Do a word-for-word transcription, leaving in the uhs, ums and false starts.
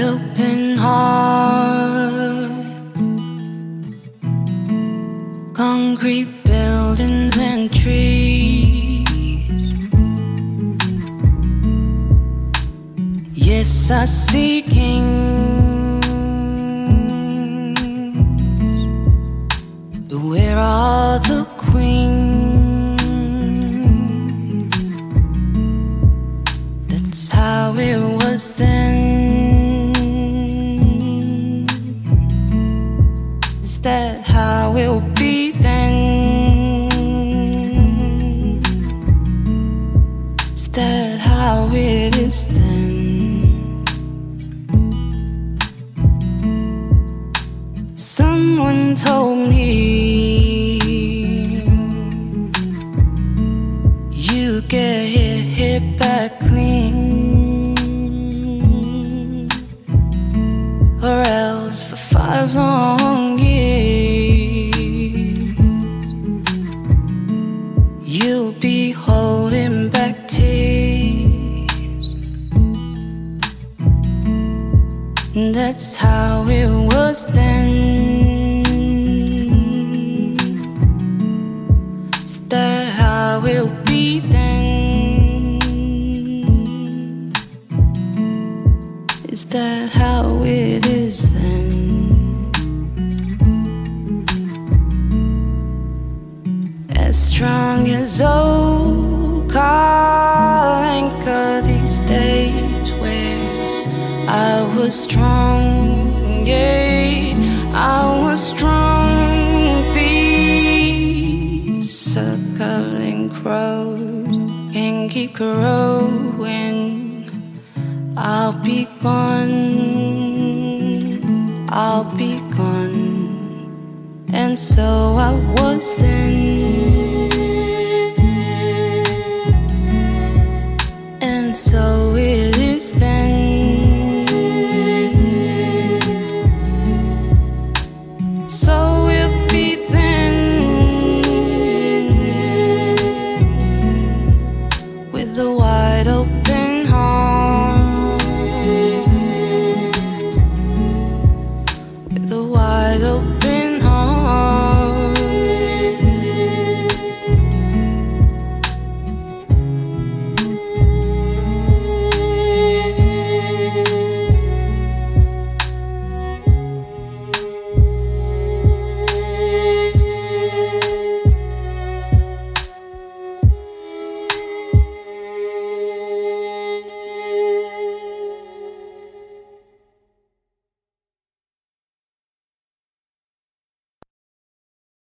open heart, concrete buildings and trees. Yes, I see kings, but where are the queens? That's how it was then. Is that how it will be then? Is that how it is then? Someone told me you get hit, hit back clean, or else for five long years you'll be holding back tears. And that's how it was then. Is that how it'll be then? Is that how it is then? As strong as old Carl Anchor these days, where I was strong, yeah, I was strong. These circling crows can keep growing. I'll be gone, I'll be gone. And so I was then.